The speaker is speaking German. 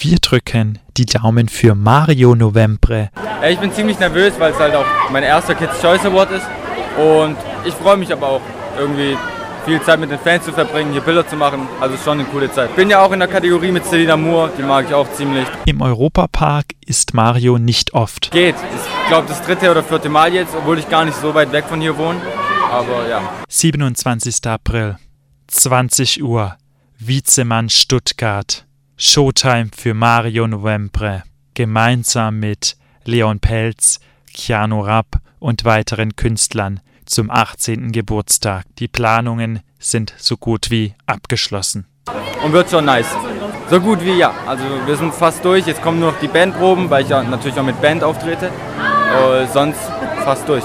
Wir drücken die Daumen für Mario Novembre. Ich bin ziemlich nervös, weil es halt auch mein erster Kids Choice Award ist. Und ich freue mich aber auch irgendwie viel Zeit mit den Fans zu verbringen, hier Bilder zu machen. Also schon eine coole Zeit. Bin ja auch in der Kategorie mit Selina Moore, die mag ich auch ziemlich. Im Europapark ist Mario nicht oft. Geht. Ich glaube das 3. oder 4. Mal jetzt, obwohl ich gar nicht so weit weg von hier wohne. Aber ja. 27. April, 20 Uhr, Vizemann Stuttgart. Showtime für Mario Novembre. Gemeinsam mit Leon Pelz, Keanu Rapp und weiteren Künstlern zum 18. Geburtstag. Die Planungen sind so gut wie abgeschlossen. Und wird schon nice. So gut wie ja. Also wir sind fast durch. Jetzt kommen nur noch die Bandproben, weil ich ja natürlich auch mit Band auftrete. Sonst fast durch.